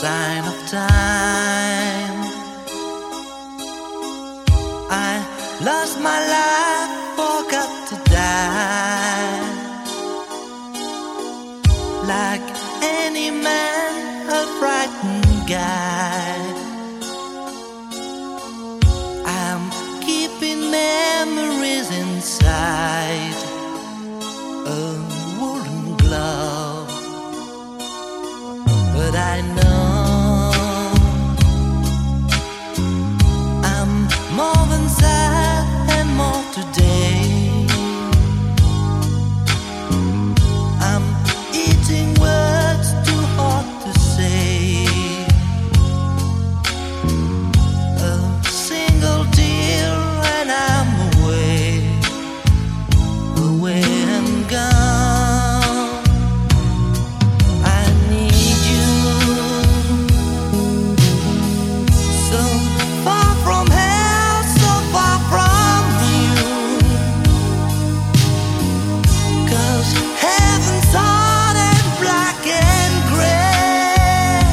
sign of time. I lost my life, forgot to die. Like any man, a frightened guy. I'm keeping memories inside a woolen glove, but I know I'm more than sad and more today. I'm eating words too hard to say. A single tear and I'm away and gone. I need you, so far from hell, so far from you. 'Cause heaven's hard and black and gray.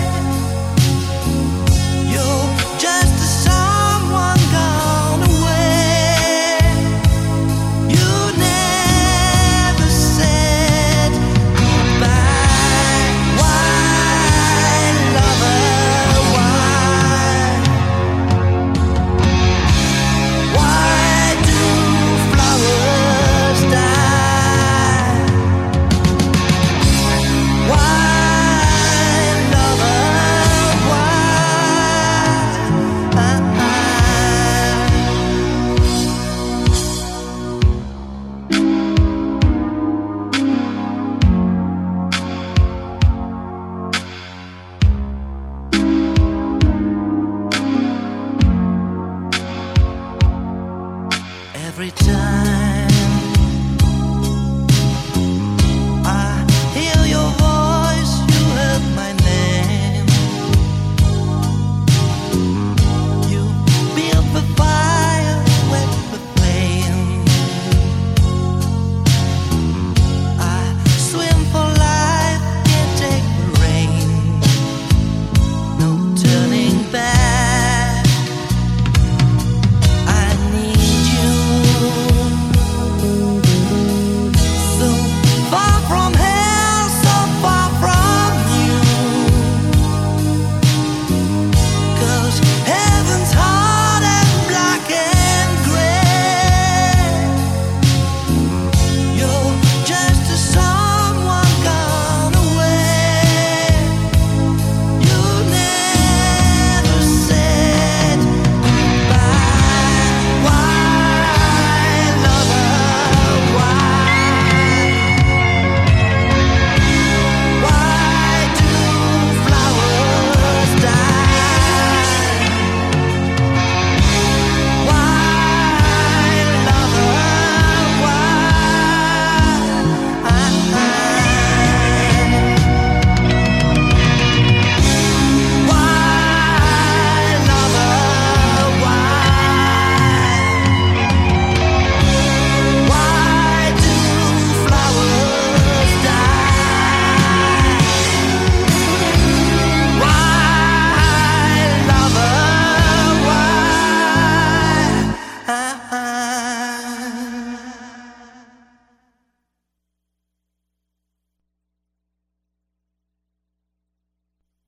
You're just someone gone away. You never said goodbye. Why, lover, why? Why do flowers die? Why, lover, why? Every time